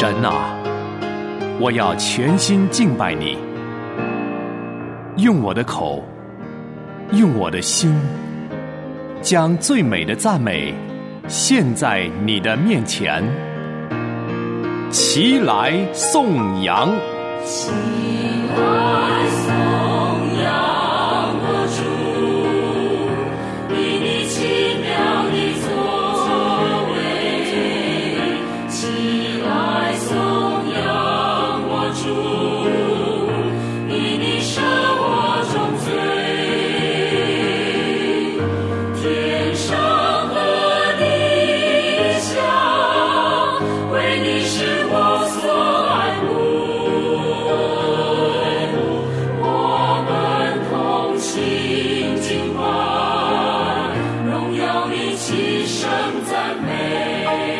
神啊，我要全心敬拜你，用我的口，用我的心，将最美的赞美献在你的面前。齐来颂扬， 齐来颂扬我主，以你奇妙的作为。齐来颂扬我主，以你赦我众罪。天上和地下，为你是我所爱慕，我们同心敬拜，荣耀你齐声赞美。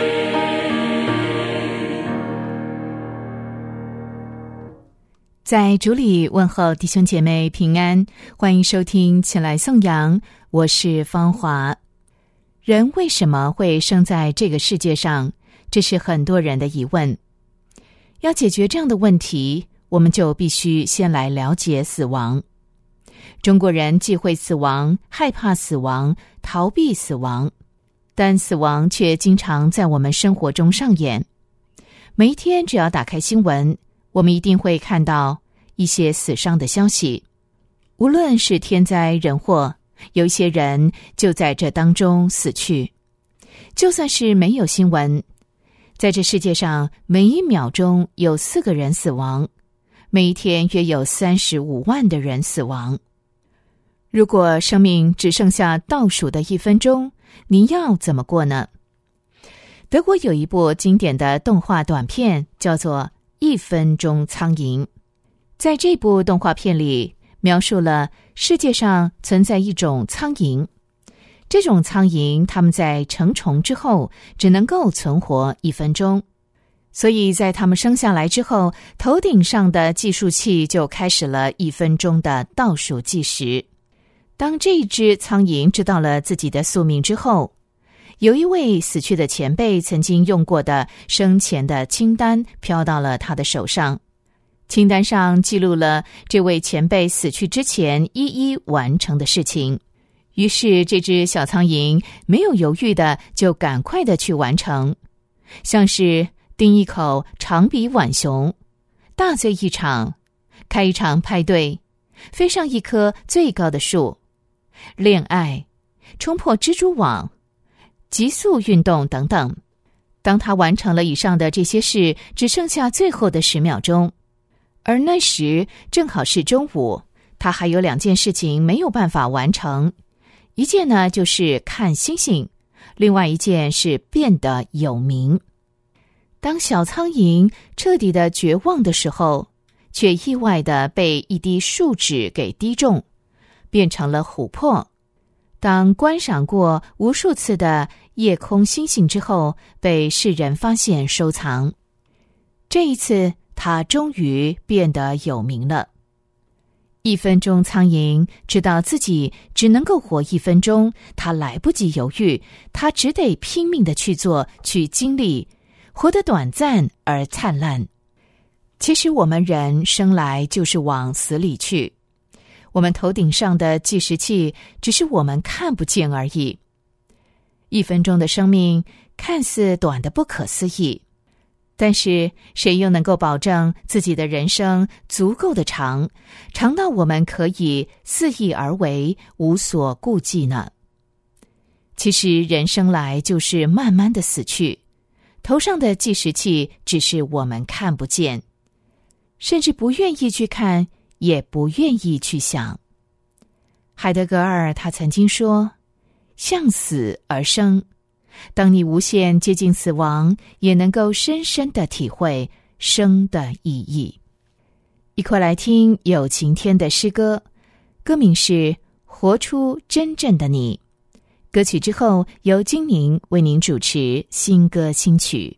在主里问候弟兄姐妹平安，欢迎收听起来颂扬，我是芳华。人为什么会生在这个世界上？这是很多人的疑问。要解决这样的问题，我们就必须先来了解死亡。中国人忌讳死亡，害怕死亡，逃避死亡，但死亡却经常在我们生活中上演。每一天只要打开新闻，我们一定会看到一些死伤的消息。无论是天灾人祸，有一些人就在这当中死去。就算是没有新闻，在这世界上每一秒钟有4个人死亡，每一天约有35万的人死亡。如果生命只剩下倒数的1分钟，你要怎么过呢？德国有一部经典的动画短片，叫做1分钟苍蝇。在这部动画片里，描述了世界上存在一种苍蝇。这种苍蝇，它们在成虫之后只能够存活1分钟，所以在它们生下来之后，头顶上的计数器就开始了1分钟的倒数计时。当这只苍蝇知道了自己的宿命之后，有一位死去的前辈曾经用过的生前的清单飘到了他的手上。清单上记录了这位前辈死去之前一一完成的事情。于是这只小苍蝇没有犹豫的就赶快的去完成，像是叮一口长鼻浣熊，大醉一场，开一场派对，飞上一棵最高的树，恋爱，冲破蜘蛛网，急速运动等等。当他完成了以上的这些事，只剩下最后的10秒钟，而那时正好是中午，他还有2件事情没有办法完成。一件呢就是看星星，另外一件是变得有名。当小苍蝇彻底的绝望的时候，却意外的被一滴树脂给滴中，变成了琥珀。当观赏过无数次的夜空星星之后，被世人发现收藏。这一次他终于变得有名了。1分钟苍蝇知道自己只能够活1分钟，他来不及犹豫，他只得拼命的去做，去经历，活得短暂而灿烂。其实我们人生来就是往死里去，我们头顶上的计时器只是我们看不见而已。1分钟的生命看似短得不可思议，但是谁又能够保证自己的人生足够的长，长到我们可以肆意而为，无所顾忌呢？其实人生来就是慢慢的死去，头上的计时器只是我们看不见，甚至不愿意去看，也不愿意去想。海德格尔他曾经说，向死而生。当你无限接近死亡，也能够深深地体会生的意义。一块来听有晴天的诗歌，歌名是《活出真正的你》。歌曲之后由金宁为您主持新歌新曲。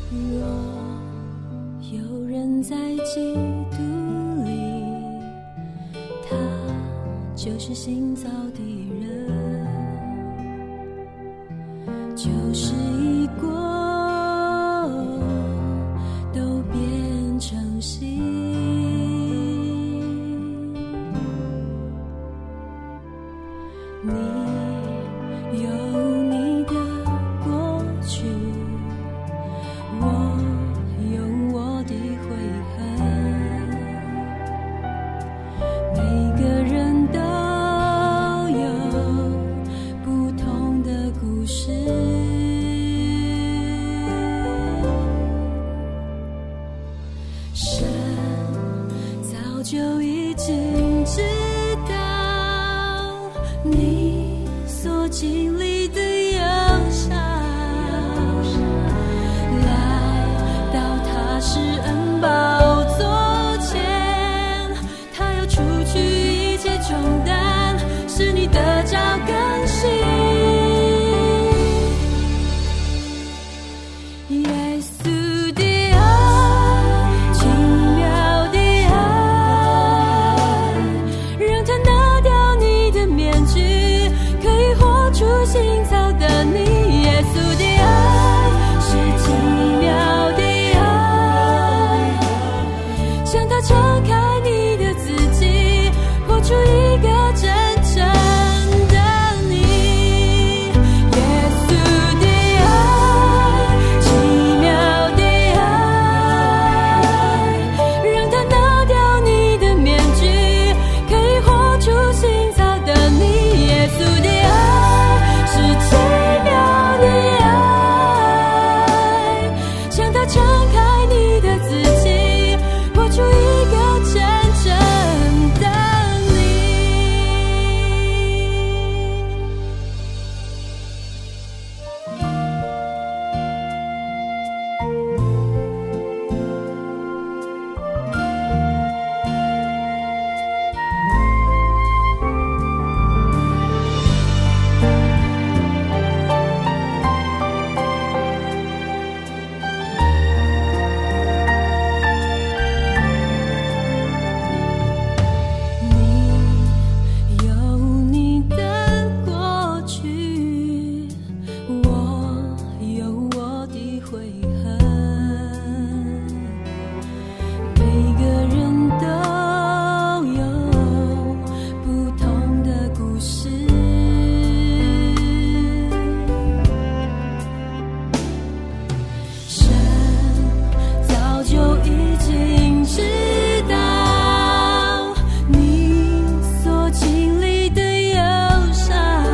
有人在基督里，他就是新造的人，旧事已过，都变成新。你有你的过去，我有我的悔恨，每个人都有不同的故事。神早就已经知道你所经历的忧伤，来到他施恩宝座前，他要除去一切重担，使你得着更新。耶稣的爱，奇妙的爱，让他拿掉你的面具，可以活出新造的你。耶稣的爱是奇妙的爱，向他敞开你的自己，活出一个真正的你。耶稣的爱，奇妙的爱，让他拿掉你的面具，可以活出新造的你。耶稣的爱是奇妙的爱，向他敞开你的自己，活出一个真正的你。你有你的过去，我有我的悔恨，每个人都有不同的故事。神早就已经知道你所经历的忧伤，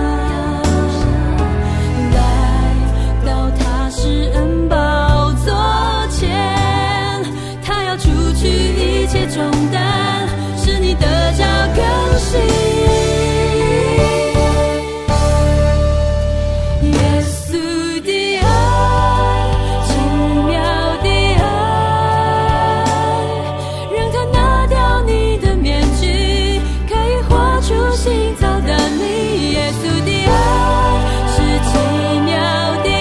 来到他施恩宝座前，他要除去一切重担，使你得着更新。耶稣的爱，奇妙的爱，让他拿掉你的面具，可以活出新造的你。耶稣的爱是奇妙的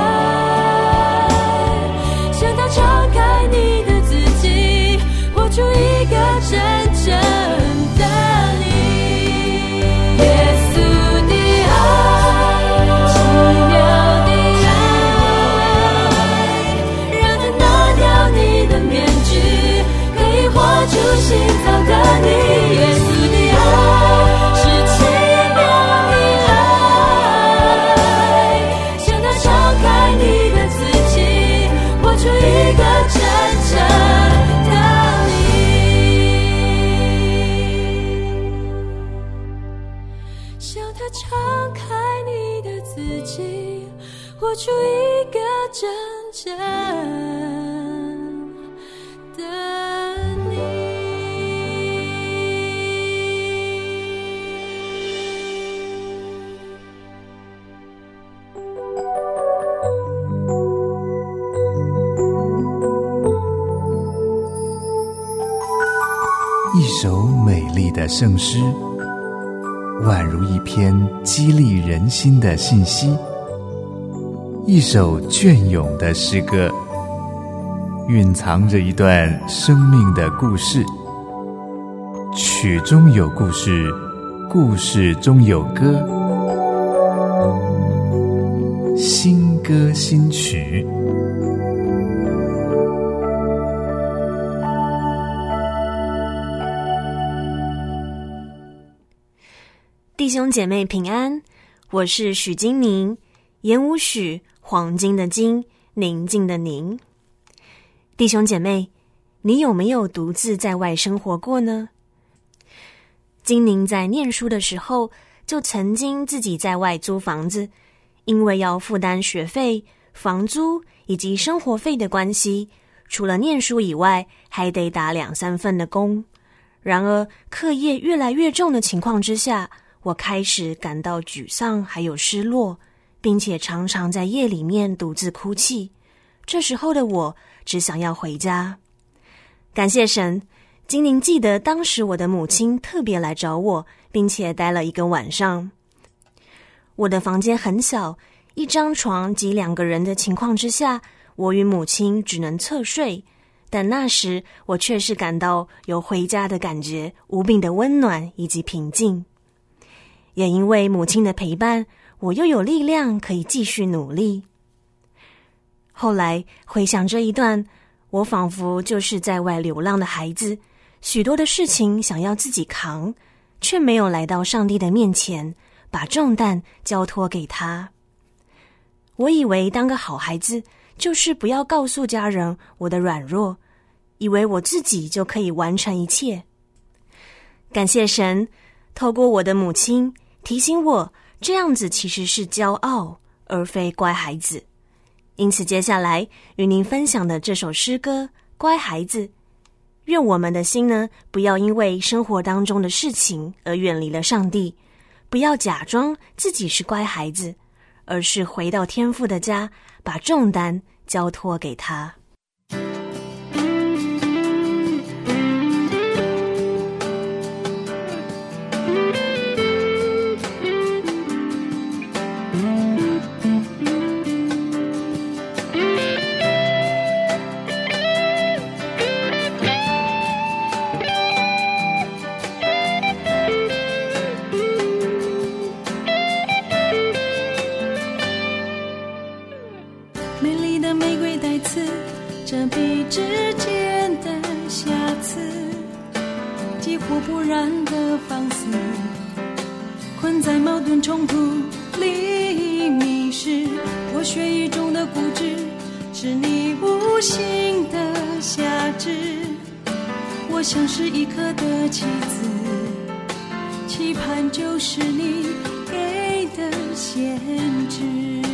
爱，向他敞开你的自己，活出一个真正的你。耶稣的爱，奇妙的爱，让他拿掉你的面具，可以活出新造的你。耶稣的爱是奇妙的爱，向他敞开你的自己，活出一个真正的你。向他敞开你的自己，活出一个真正的你。 一首美丽的圣诗，宛如一篇激励人心的信息；一首隽永的诗歌， 蕴藏着一段生命的故事。曲中有故事，故事中有歌，新歌新曲。 弟兄姐妹平安，我是许金宁，言无许，黄金的金，宁静的宁。弟兄姐妹，你有没有独自在外生活过呢？金宁在念书的时候，就曾经自己在外租房子，因为要负担学费、房租以及生活费的关系，除了念书以外，还得打2-3份的工。然而，课业越来越重的情况之下，我开始感到沮丧还有失落，并且常常在夜里面独自哭泣。这时候的我只想要回家。感谢神，金宁记得当时我的母亲特别来找我，并且待了1个晚上。我的房间很小，1张床挤2个人的情况之下，我与母亲只能侧睡，但那时我却是感到有回家的感觉，无比的温暖以及平静。也因为母亲的陪伴，我又有力量可以继续努力。后来回想这一段，我仿佛就是在外流浪的孩子，许多的事情想要自己扛，却没有来到上帝的面前，把重担交托给他。我以为当个好孩子，就是不要告诉家人我的软弱，以为我自己就可以完成一切。感谢神，透过我的母亲提醒我，这样子其实是骄傲，而非乖孩子。因此接下来与您分享的这首诗歌《乖孩子》，愿我们的心呢，不要因为生活当中的事情而远离了上帝，不要假装自己是乖孩子，而是回到天父的家，把重担交托给他。 这笔之间的瑕疵，几乎不染的放肆，困在矛盾冲突里迷失。我血液中的固执，是你无形的辖制。我像是一颗的棋子，期盼就是你给的限制。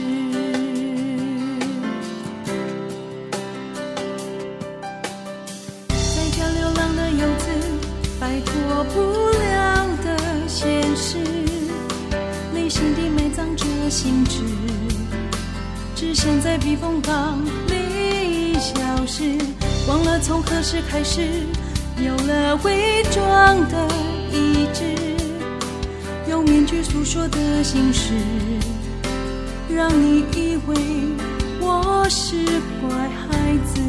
摆脱不了的现实，内心底埋葬着心智，只想在避风港里消失。忘了从何时开始，有了伪装的意志，用面具诉说的心事，让你以为我是乖孩子。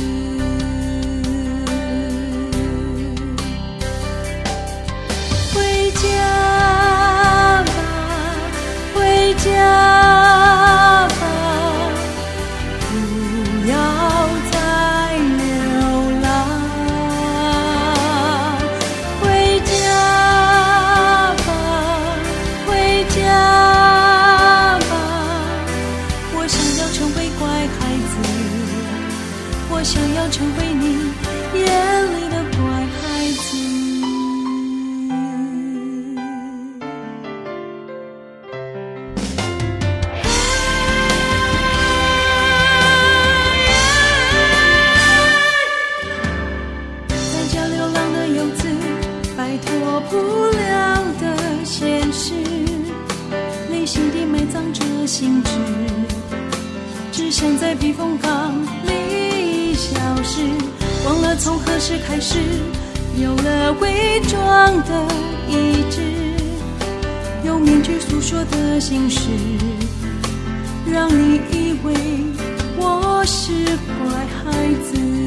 回家吧，回家吧，不要再流浪。回家吧，回家吧，我想要成为乖孩子，我想要成为你眼里的乖孩子。不了的现实，内心底埋葬着心智，只想在避风港里消失。忘了从何时开始，有了伪装的意志，用面具诉说的心事，让你以为我是乖孩子。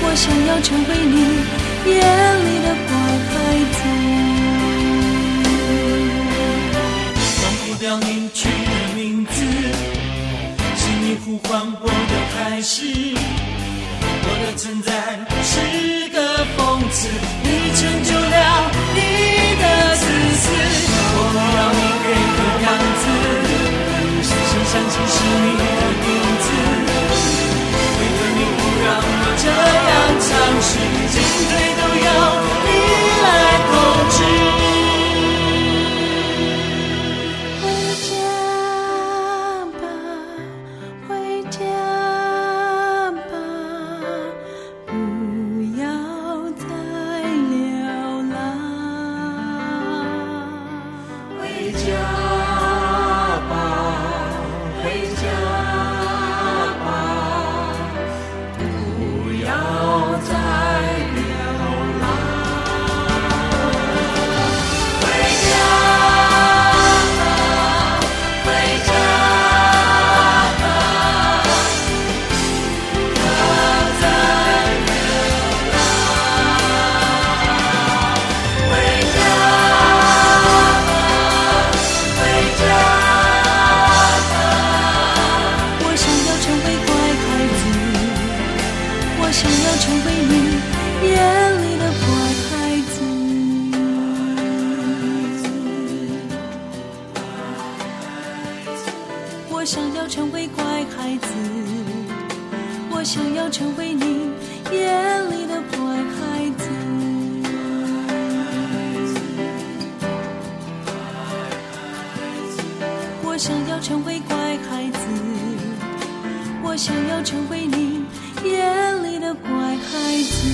我想要成为你眼里的乖孩子。 忘不掉你取的名字，是你呼唤我的开始。我的存在是个讽刺，你成就了你的自私。我不要你给的样子，深深相信是你的名字。为何你不让我这样尝试？进退都要你来控制。 我想要成为你眼里的乖孩子。我想要成为乖孩子，我想要成为你眼里的乖孩子。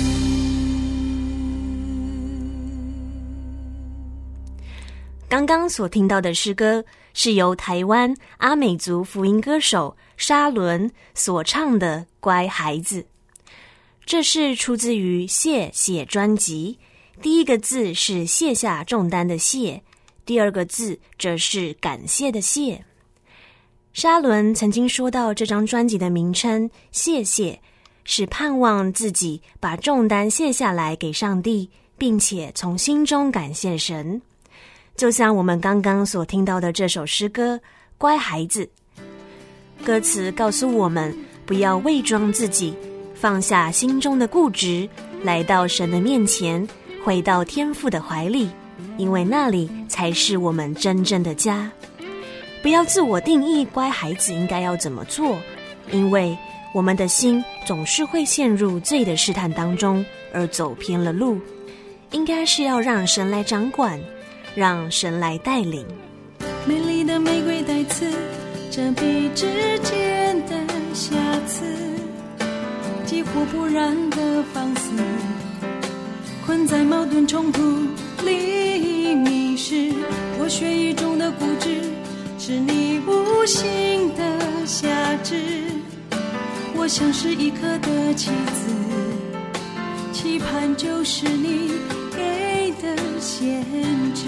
刚刚所听到的诗歌是由台湾阿美族福音歌手沙伦所唱的《乖孩子》，这是出自于谢谢专辑。第一个字是卸下重担的卸，第二个字则是感谢的谢。沙伦曾经说到这张专辑的名称谢谢，是盼望自己把重担卸下来给上帝，并且从心中感谢神。就像我们刚刚所听到的这首诗歌《乖孩子》，歌词告诉我们不要伪装自己，放下心中的固执，来到神的面前，回到天父的怀里，因为那里才是我们真正的家。不要自我定义乖孩子应该要怎么做，因为我们的心总是会陷入罪的试探当中而走偏了路，应该是要让神来掌管，让神来带领。 美丽的玫瑰带刺，遮蔽之间的瑕疵，急火不燃的放肆，困在矛盾冲突里迷失。我血液中的固执，是你无形的辖制。我像是一颗的棋子，期盼就是你给的限制。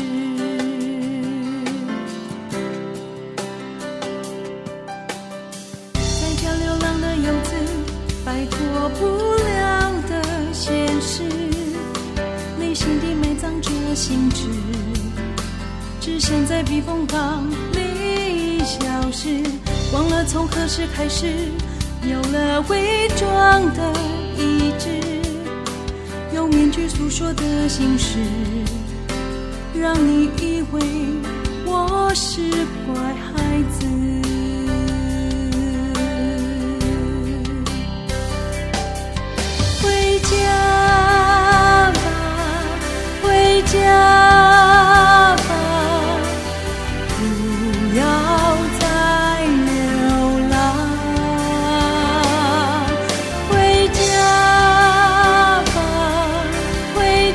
在家流浪的游子，摆脱不了的现实，内心底埋葬着心智，只想在避风港里消失。忘了从何时开始有了伪装的意志，用面具诉说的心事，让你以为我是乖孩子。回家吧，回家吧，不要再流浪。回家吧，回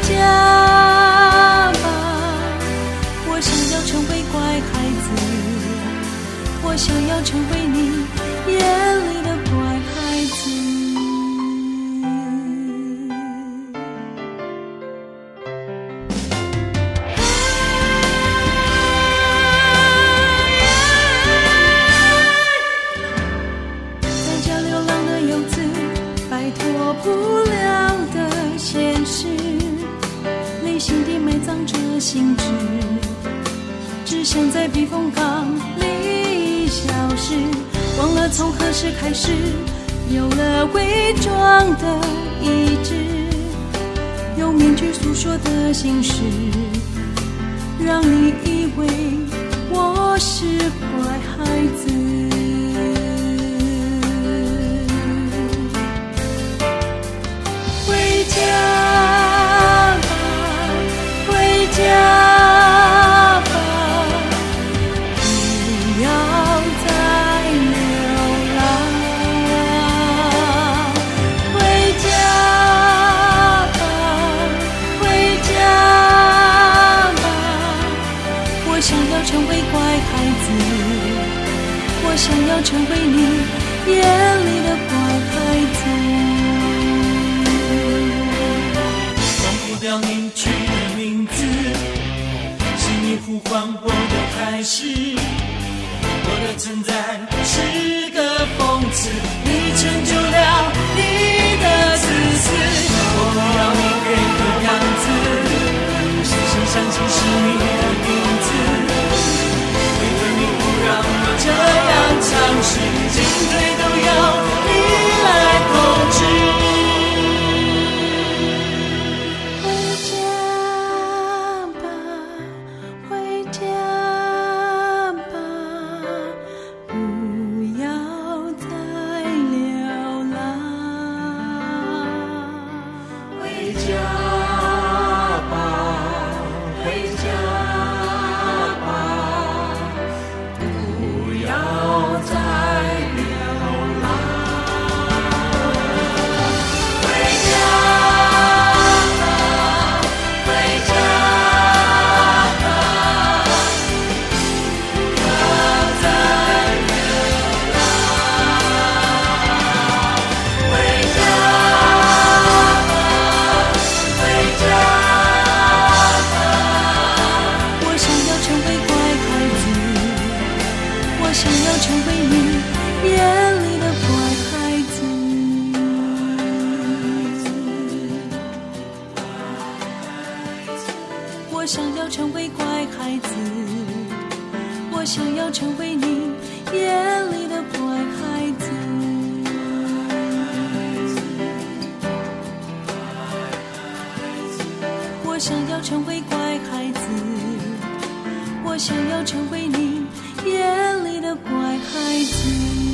家吧，我想要成为乖孩子，我心智，只想在避风港里消失，忘了从何时开始有了伪装的意志，用面具诉说的心事，让你以为我是坏孩子。回家吧，回家吧，不要再流浪。回家吧，回家吧，我想要成为乖孩子，我想要成为你眼里的乖孩子。 要你取的名字，是你呼唤我的开始，我的存在是个讽刺，你成就了你的自私，我不要你给的样子，深深相信是你的名字，为何你不让我这样尝试，进退都要你来控制。 我想要成为乖孩子，我想要成为你眼里的乖孩子。我想要成为乖孩子，我想要成为你眼里的乖孩子。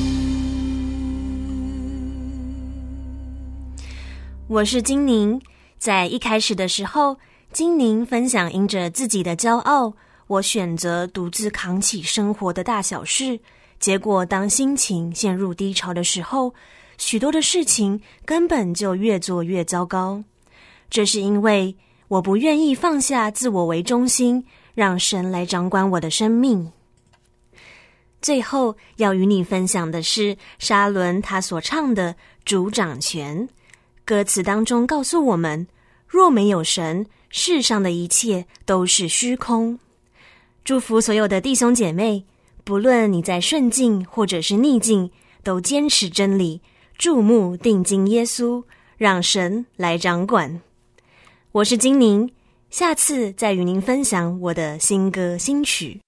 我是金宁，在一开始的时候，金宁分享因着自己的骄傲，我选择独自扛起生活的大小事，结果当心情陷入低潮的时候，许多的事情根本就越做越糟糕。这是因为我不愿意放下自我为中心，让神来掌管我的生命。最后要与你分享的是沙伦他所唱的《主掌权》，歌词当中告诉我们，若没有神，世上的一切都是虚空。祝福所有的弟兄姐妹，不论你在顺境或者是逆境，都坚持真理，注目定睛耶稣，让神来掌管。我是金宁，下次再与您分享我的新歌新曲。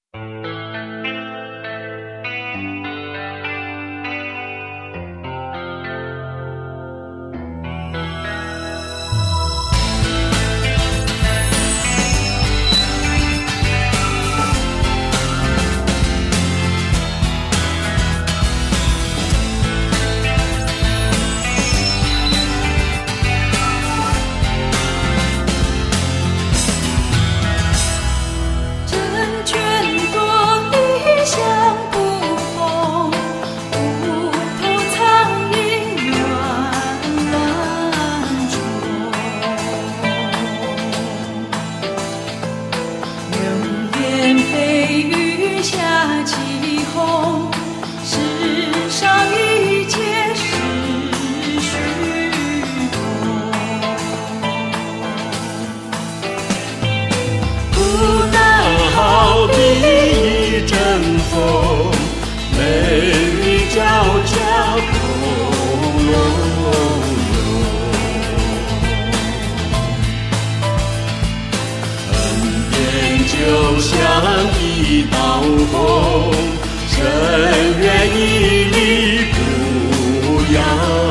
的刀锋，深渊屹立不摇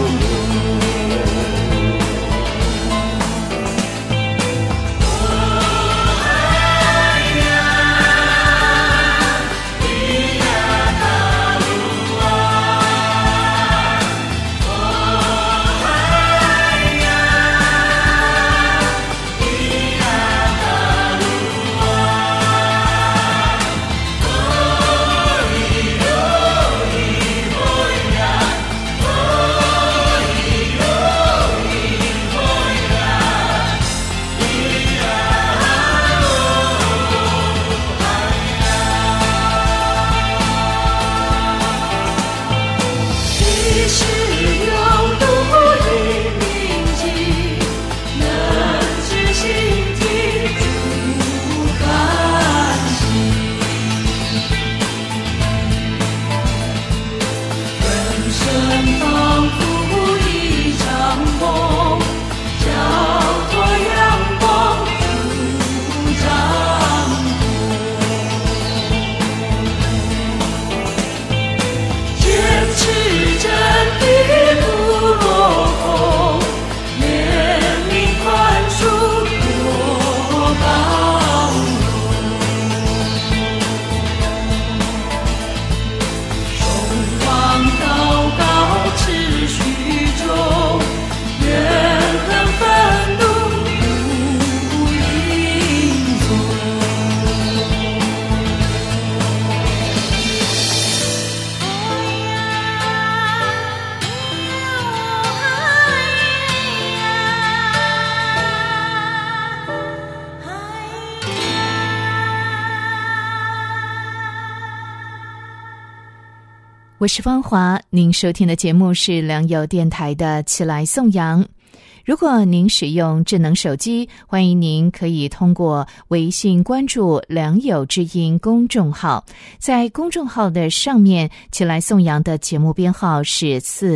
我是芳华，您收听的节目是良友电台的起来颂扬。如果您使用智能手机，欢迎您可以通过微信关注良友之音公众号，在公众号的上面起来颂扬的节目编号是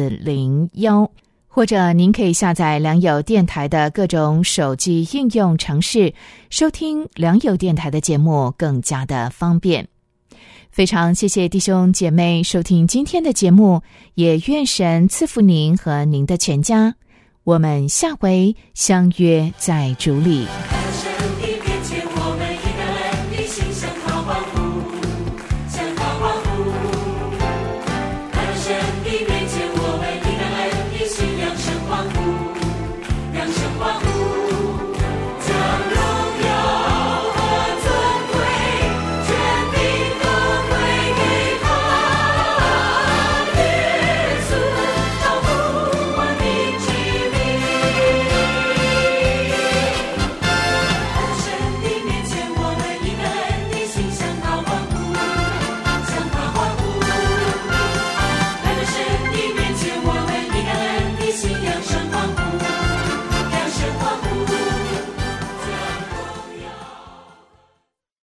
401，或者您可以下载良友电台的各种手机应用程式，收听良友电台的节目更加的方便。非常谢谢弟兄姐妹收听今天的节目，也愿神赐福您和您的全家。我们下回相约在主里。